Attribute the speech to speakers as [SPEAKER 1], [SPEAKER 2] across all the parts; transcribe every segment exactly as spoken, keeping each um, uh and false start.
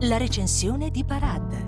[SPEAKER 1] La recensione di Parad.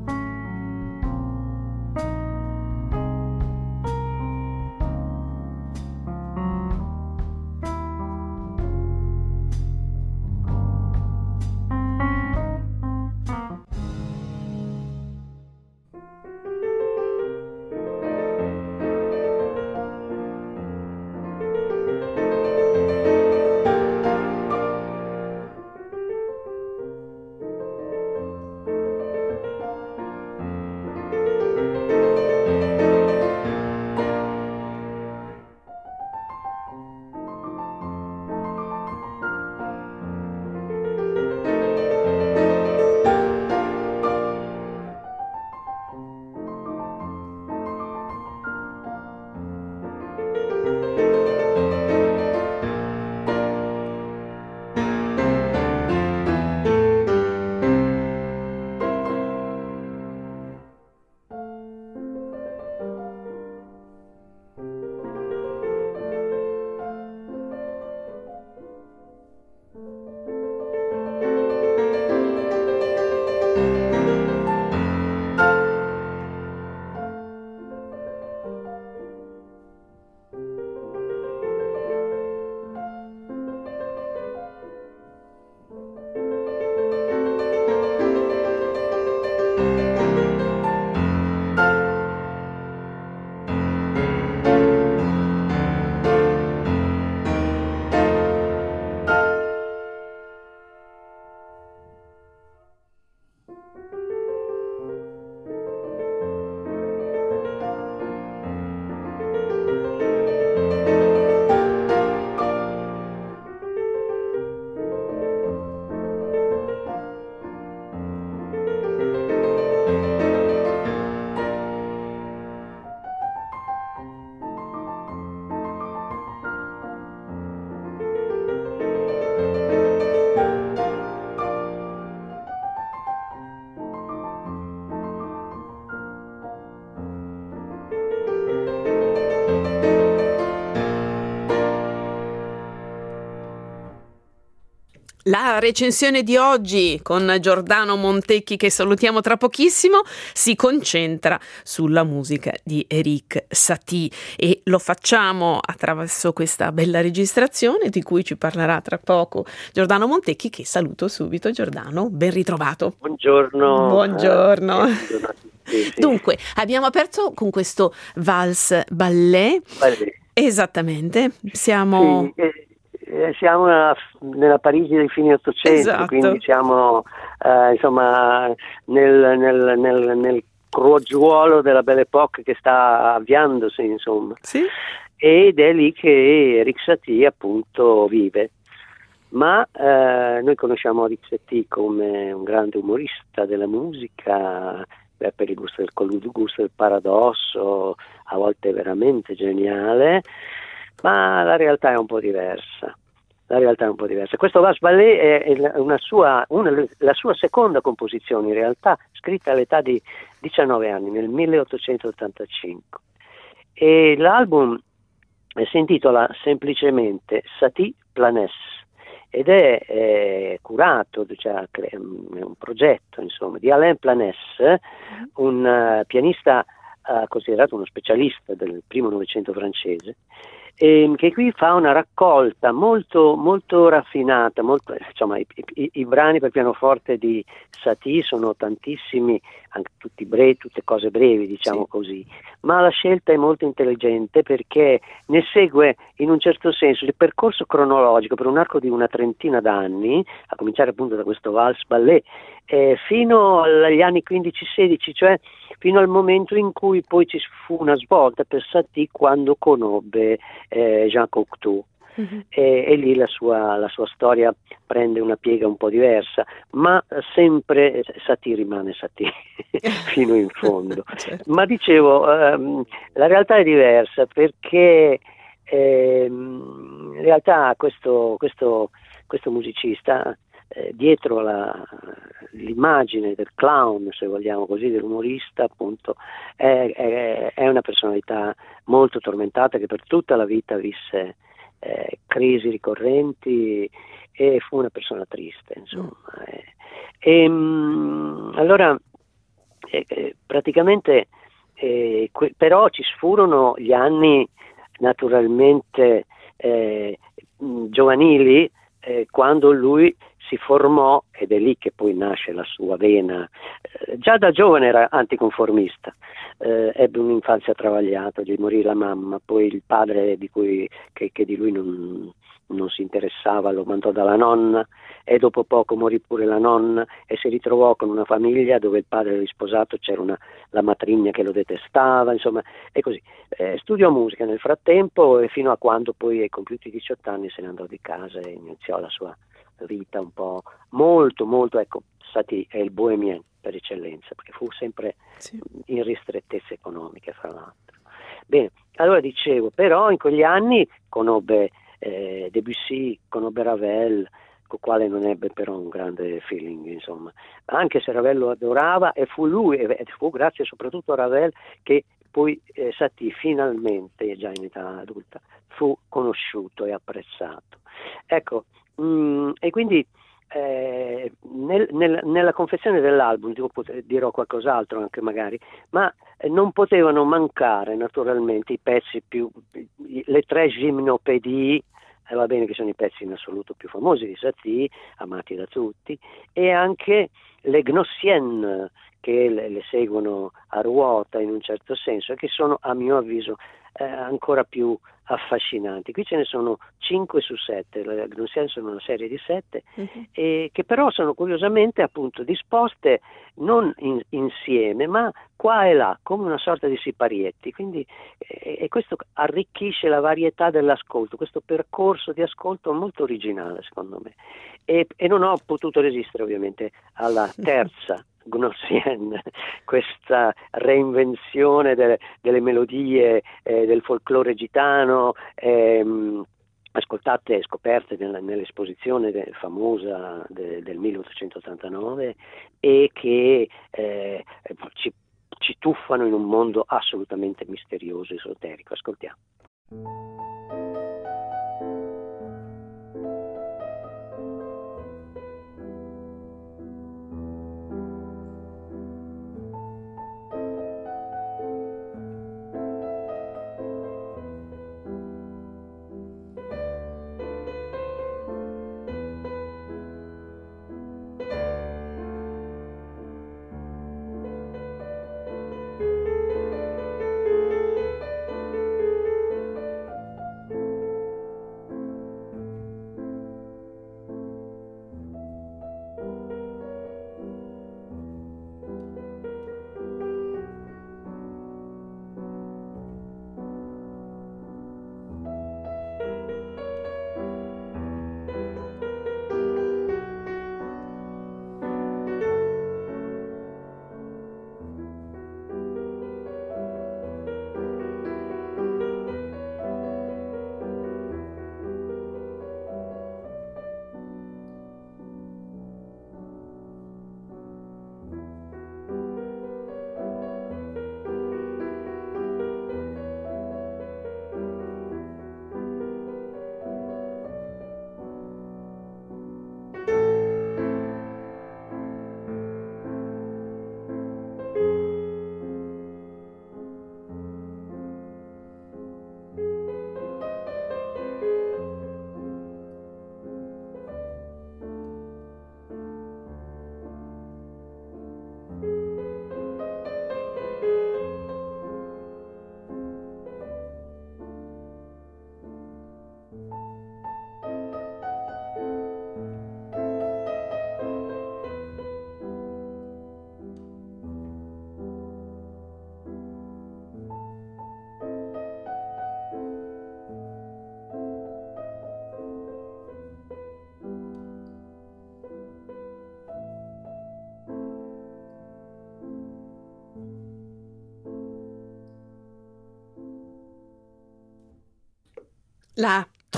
[SPEAKER 2] La recensione di oggi con Giordano Montecchi, che salutiamo tra pochissimo, si concentra sulla musica di Erik Satie e lo facciamo attraverso questa bella registrazione di cui ci parlerà tra poco Giordano Montecchi, che saluto subito. Giordano, ben ritrovato.
[SPEAKER 3] Buongiorno.
[SPEAKER 2] Buongiorno.
[SPEAKER 3] Eh, buongiorno. Sì, sì.
[SPEAKER 2] Dunque, abbiamo aperto con questo Vals Ballet.
[SPEAKER 3] Ballet.
[SPEAKER 2] Esattamente, siamo...
[SPEAKER 3] Sì, eh, eh, siamo nella, nella Parigi del fine Ottocento,
[SPEAKER 2] Esatto.
[SPEAKER 3] Quindi siamo eh, insomma nel, nel, nel, nel crogiuolo della Belle Époque che sta avviandosi, insomma.
[SPEAKER 2] Sì.
[SPEAKER 3] Ed è lì che Erik Satie appunto vive. Ma eh, noi conosciamo Erik Satie come un grande umorista della musica, beh, per il gusto del, il gusto del paradosso, a volte veramente geniale, ma la realtà è un po' diversa. La realtà è un po' diversa. Questo Vals Ballet è, è una sua, una, la sua seconda composizione, in realtà scritta all'età di diciannove anni, nel milleottocentottantacinque. E l'album si intitola semplicemente Satie Planesse ed è, è curato, cioè, è un progetto insomma di Alain Planesse, un uh, pianista uh, considerato uno specialista del primo Novecento francese, e che qui fa una raccolta molto molto raffinata, molto, insomma, i, i, i brani per pianoforte di Satie sono tantissimi, anche tutti brevi, tutte cose brevi, diciamo, sì, così, ma la scelta è molto intelligente perché ne segue in un certo senso il percorso cronologico per un arco di una trentina d'anni, a cominciare appunto da questo Vals Ballet, eh, fino agli anni quindici sedici, cioè fino al momento in cui poi ci fu una svolta per Satie quando conobbe eh, Jean Cocteau. Uh-huh. E, e lì la sua, la sua storia prende una piega un po' diversa, ma sempre Satie rimane Satie fino in fondo. Certo. Ma dicevo, ehm, la realtà è diversa perché ehm, in realtà questo, questo, questo musicista eh, dietro la, l'immagine del clown, se vogliamo così, dell'umorista, appunto, è, è, è una personalità molto tormentata che per tutta la vita visse Eh, crisi ricorrenti e fu una persona triste, insomma. Mm. E, mh, allora, eh, eh, praticamente, eh, que- però ci sfurono gli anni naturalmente eh, mh, giovanili, eh, quando lui si formò, ed è lì che poi nasce la sua vena. Eh, già da giovane era anticonformista, eh, ebbe un'infanzia travagliata, gli morì la mamma, poi il padre di cui, che, che di lui non, non si interessava lo mandò dalla nonna, e dopo poco morì pure la nonna e si ritrovò con una famiglia dove il padre era risposato, c'era una, la matrigna che lo detestava, insomma, e così. Eh, studiò musica nel frattempo, e fino a quando poi ai compiuti diciotto anni se ne andò di casa e iniziò la sua vita un po' molto molto, ecco, Satie è il bohemien per eccellenza, perché fu sempre
[SPEAKER 2] Sì.
[SPEAKER 3] in ristrettezze economiche, fra l'altro. Bene, allora dicevo, però in quegli anni conobbe eh, Debussy, conobbe Ravel, con quale non ebbe però un grande feeling, insomma, anche se Ravel lo adorava, e fu lui, e fu grazie soprattutto a Ravel che poi eh, Satie finalmente, già in età adulta, fu conosciuto e apprezzato. Ecco, mh, e quindi eh, nel, nel, nella confezione dell'album dirò qualcos'altro anche magari, ma eh, non potevano mancare naturalmente i pezzi più, le tre gimnopédie, eh, va bene, che sono i pezzi in assoluto più famosi di Satie, amati da tutti, e anche le Gnossiennes, che le, le seguono a ruota in un certo senso, e che sono a mio avviso eh, ancora più affascinanti. Qui ce ne sono cinque su sette, le Gnossiennes sono una serie di sette, uh-huh. e che però sono curiosamente appunto disposte non in, insieme, ma qua e là, come una sorta di siparietti, quindi eh, e questo arricchisce la varietà dell'ascolto, questo percorso di ascolto molto originale secondo me, e, e non ho potuto resistere ovviamente alla terza Gnossienne, questa reinvenzione delle, delle melodie eh, del folklore gitano, ehm, ascoltate e scoperte nella, nell'esposizione de, famosa de, del milleottocentottantanove, e che eh, ci, ci tuffano in un mondo assolutamente misterioso e esoterico. Ascoltiamo.
[SPEAKER 2] La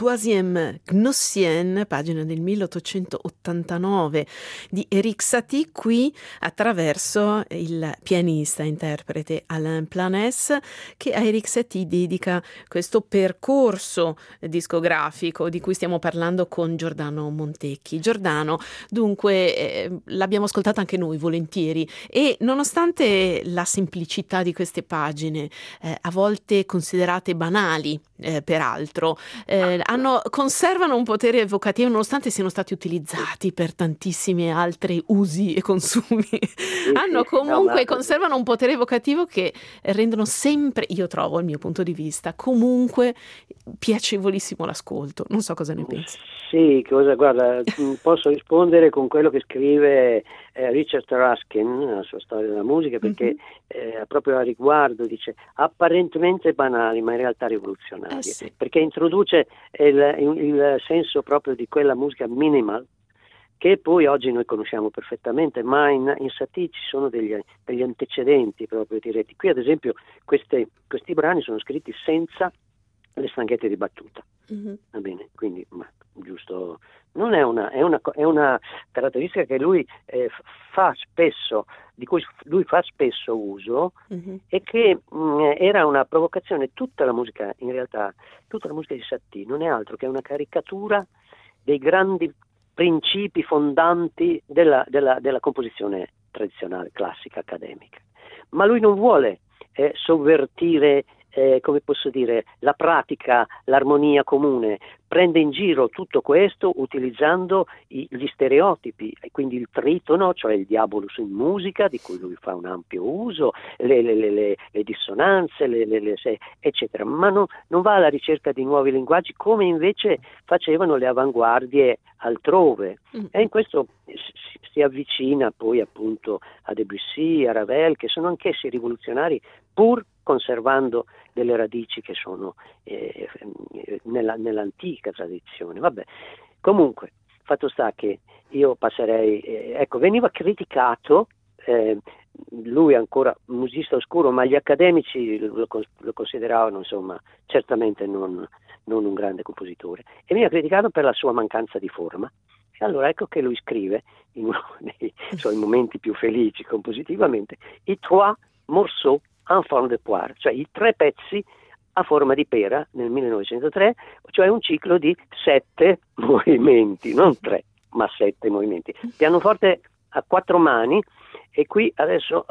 [SPEAKER 2] Troisième Gnossienne, pagina del milleottocentottantanove di Erik Satie, qui attraverso il pianista interprete Alain Planès, che a Erik Satie dedica questo percorso discografico di cui stiamo parlando con Giordano Montecchi. Giordano, dunque, eh, l'abbiamo ascoltata anche noi volentieri, e nonostante la semplicità di queste pagine, eh, a volte considerate banali, eh, peraltro, eh, hanno, conservano un potere evocativo nonostante siano stati utilizzati per tantissimi altri usi e consumi.
[SPEAKER 3] Sì,
[SPEAKER 2] Hanno
[SPEAKER 3] sì,
[SPEAKER 2] comunque,
[SPEAKER 3] no, ma
[SPEAKER 2] conservano un potere evocativo che rendono sempre, io trovo, al mio punto di vista, comunque piacevolissimo l'ascolto. Non so cosa ne pensi.
[SPEAKER 3] sì, cosa, guarda, posso rispondere con quello che scrive eh, Richard Ruskin nella sua storia della musica, perché
[SPEAKER 2] Mhm.
[SPEAKER 3] eh, proprio a riguardo dice apparentemente banali ma in realtà rivoluzionarie,
[SPEAKER 2] Eh sì.
[SPEAKER 3] perché introduce il, il- il senso proprio di quella musica minimal che poi oggi noi conosciamo perfettamente, ma in, in Satie ci sono degli, degli antecedenti proprio diretti. Qui ad esempio queste- questi brani sono scritti senza le stanghette di battuta.
[SPEAKER 2] Mhm.
[SPEAKER 3] Va bene, quindi ma, giusto, non è una, è una, co- è una caratteristica che lui eh, f- fa spesso, di cui lui fa spesso uso,
[SPEAKER 2] Mhm.
[SPEAKER 3] e che mh, era una provocazione. Tutta la musica, in realtà, tutta la musica di Satie non è altro che una caricatura dei grandi principi fondanti della, della, della composizione tradizionale, classica, accademica. Ma lui non vuole eh, sovvertire, eh, come posso dire, la pratica, l'armonia comune, prende in giro tutto questo utilizzando i- gli stereotipi, e quindi il tritono, cioè il diabolus in musica, di cui lui fa un ampio uso, le, le- le- le- le dissonanze, le- le- le- se- eccetera, ma non, non va alla ricerca di nuovi linguaggi come invece facevano le avanguardie altrove.
[SPEAKER 2] Mm.
[SPEAKER 3] E in questo si, si avvicina poi appunto a Debussy, a Ravel, che sono anch'essi rivoluzionari, pur conservando delle radici che sono eh, nella, nell'antica tradizione. Vabbè, comunque, fatto sta che io passerei, eh, ecco, veniva criticato, eh, lui ancora un musicista oscuro, ma gli accademici lo, lo consideravano, insomma, certamente non, non un grande compositore, e veniva criticato per la sua mancanza di forma. E allora ecco che lui scrive, in uno dei suoi momenti più felici compositivamente, i trois morceaux en forme de poire, cioè i tre pezzi a forma di pera nel millenovecentotre, cioè un ciclo di sette movimenti, non tre, ma sette movimenti. Pianoforte a quattro mani, e qui adesso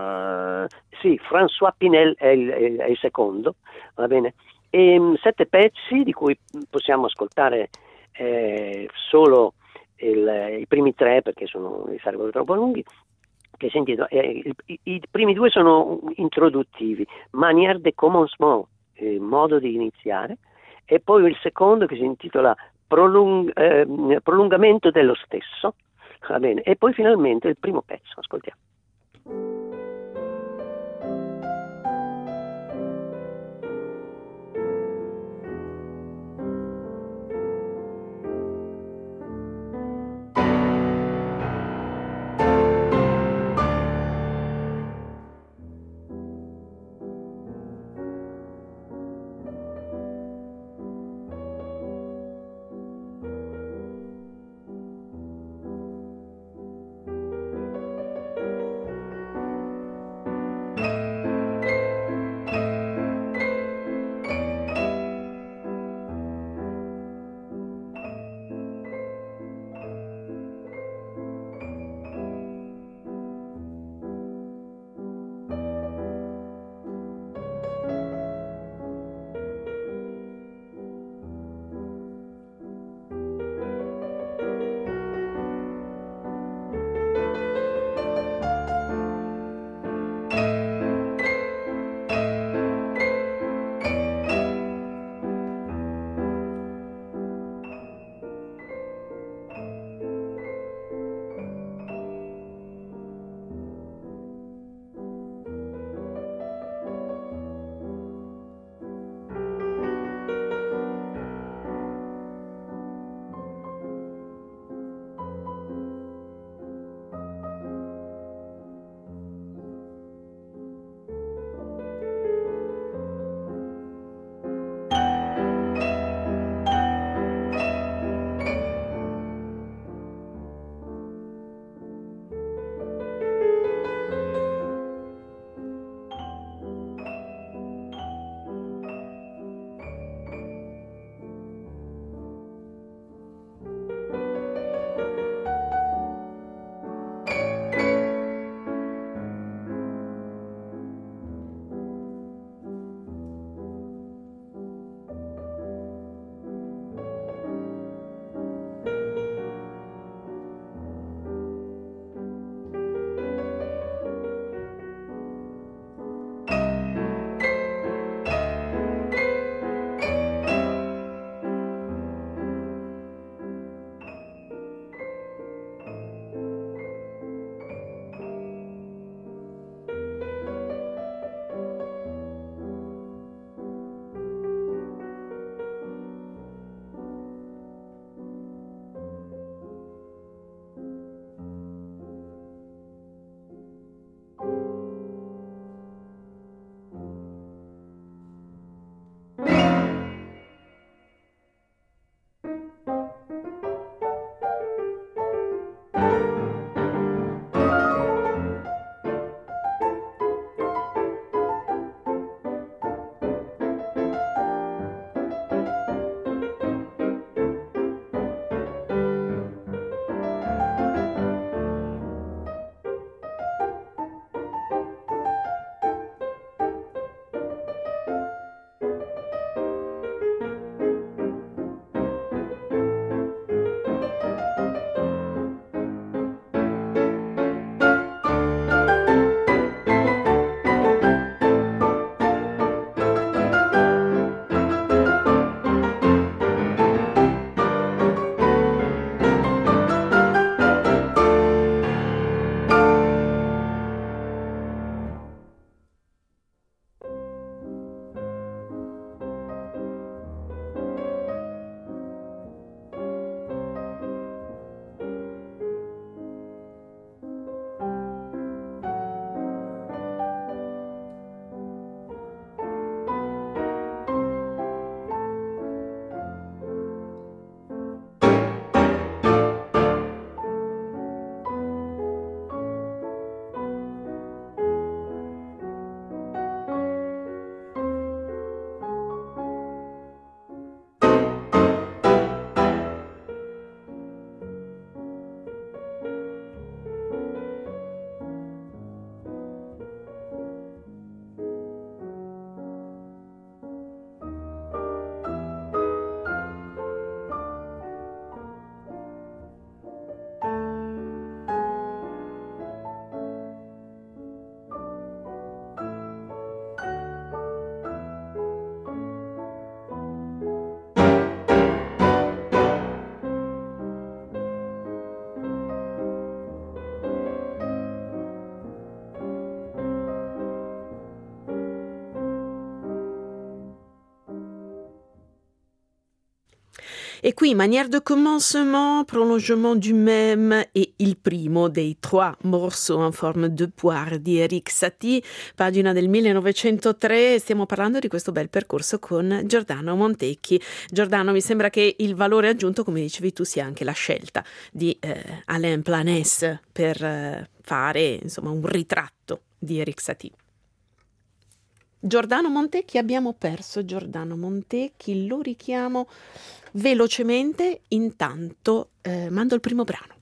[SPEAKER 3] uh, sì, François Pinel è il, è, è il secondo, va bene? E, um, sette pezzi di cui possiamo ascoltare eh, solo il, i primi tre, perché sono, sarebbero troppo lunghi, che si intitola, eh, i, i primi due sono introduttivi, Manière de commencement, eh, modo di iniziare, e poi il secondo che si intitola prolung, eh, prolungamento dello stesso, va bene, e poi finalmente il primo pezzo, ascoltiamo.
[SPEAKER 2] E qui Manière de commencement, prolongement du même e il primo dei trois morceaux en forme de poire di Erik Satie, pagina del millenovecentotre. Stiamo parlando di questo bel percorso con Giordano Montecchi. Giordano, mi sembra che il valore aggiunto, come dicevi tu, sia anche la scelta di eh, Alain Planès per eh, fare insomma un ritratto di Erik Satie. Giordano Montecchi, abbiamo perso Giordano Montecchi, lo richiamo velocemente, intanto eh, mando il primo brano.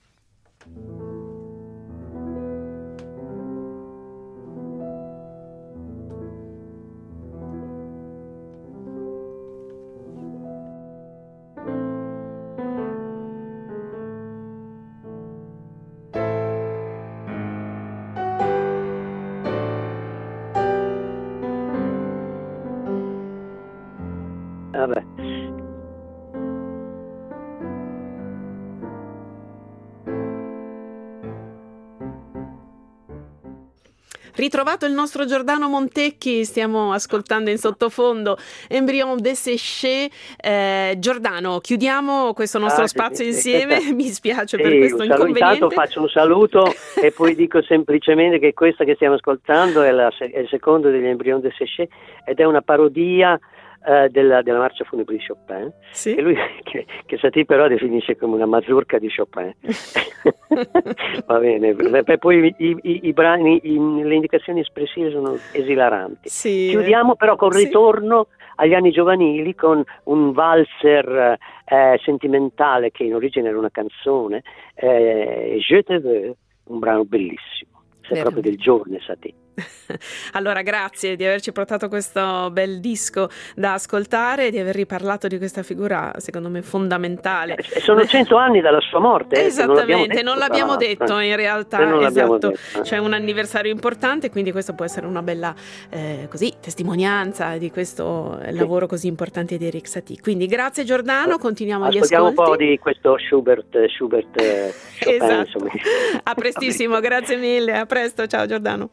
[SPEAKER 3] Vabbè.
[SPEAKER 2] Ritrovato il nostro Giordano Montecchi, stiamo ascoltando in sottofondo Embryon desséché. Eh, Giordano, chiudiamo questo nostro
[SPEAKER 3] Ah, sì,
[SPEAKER 2] spazio
[SPEAKER 3] sì,
[SPEAKER 2] insieme,
[SPEAKER 3] questa-
[SPEAKER 2] mi spiace
[SPEAKER 3] Sì,
[SPEAKER 2] per questo
[SPEAKER 3] un saluto,
[SPEAKER 2] inconveniente.
[SPEAKER 3] intanto faccio un saluto e poi dico semplicemente che questa che stiamo ascoltando è, la, è il secondo degli Embryon desséché ed è una parodia eh, della, della marcia funebre di Chopin,
[SPEAKER 2] Sì?
[SPEAKER 3] che lui che, che Satie però definisce come una mazurka di Chopin. Va bene, e poi i, i, i brani, i- le indicazioni espressive sono esilaranti.
[SPEAKER 2] Sì,
[SPEAKER 3] Chiudiamo però col
[SPEAKER 2] sì.
[SPEAKER 3] ritorno agli anni giovanili con un valzer eh, sentimentale che in origine era una canzone, eh, Je te veux, un brano bellissimo, se
[SPEAKER 2] Veramente.
[SPEAKER 3] proprio del giovane Satie.
[SPEAKER 2] Allora, grazie di averci portato questo bel disco da ascoltare e di aver riparlato di questa figura, secondo me, fondamentale.
[SPEAKER 3] E sono cento anni dalla sua morte. eh, che non l'abbiamo
[SPEAKER 2] Esattamente,
[SPEAKER 3] detto,
[SPEAKER 2] non l'abbiamo
[SPEAKER 3] tra
[SPEAKER 2] detto
[SPEAKER 3] l'altro.
[SPEAKER 2] in
[SPEAKER 3] Eh,
[SPEAKER 2] realtà,
[SPEAKER 3] non l'abbiamo
[SPEAKER 2] esatto,
[SPEAKER 3] detto, eh.
[SPEAKER 2] c'è un anniversario importante, quindi questo può essere una bella eh, così, testimonianza di questo
[SPEAKER 3] Sì.
[SPEAKER 2] lavoro così importante di Erik Satie. Quindi grazie Giordano, continuiamo gli
[SPEAKER 3] Ascoltiamo
[SPEAKER 2] ascolti.
[SPEAKER 3] un po' di questo Schubert, Schubert eh, Chopin,
[SPEAKER 2] Esatto.
[SPEAKER 3] insomma.
[SPEAKER 2] A prestissimo, grazie mille, a presto, ciao Giordano.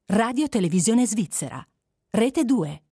[SPEAKER 1] Radio Televisione Svizzera. Rete due.